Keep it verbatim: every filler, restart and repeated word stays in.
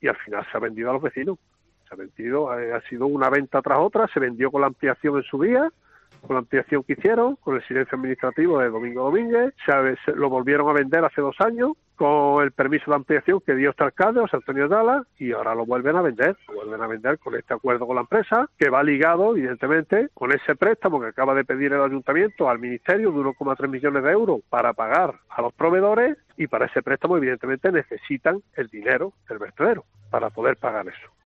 y al final se ha vendido a los vecinos. Se ha vendido, eh, ha sido una venta tras otra, se vendió con la ampliación en su día, con la ampliación que hicieron, con el silencio administrativo de Domingo Domínguez, se, se lo volvieron a vender hace dos años, con el permiso de ampliación que dio este alcalde, José Antonio Ayala, y ahora lo vuelven a vender, lo vuelven a vender con este acuerdo con la empresa, que va ligado, evidentemente, con ese préstamo que acaba de pedir el ayuntamiento al ministerio de uno coma tres millones de euros para pagar a los proveedores, y para ese préstamo, evidentemente, necesitan el dinero del vertedero para poder pagar eso.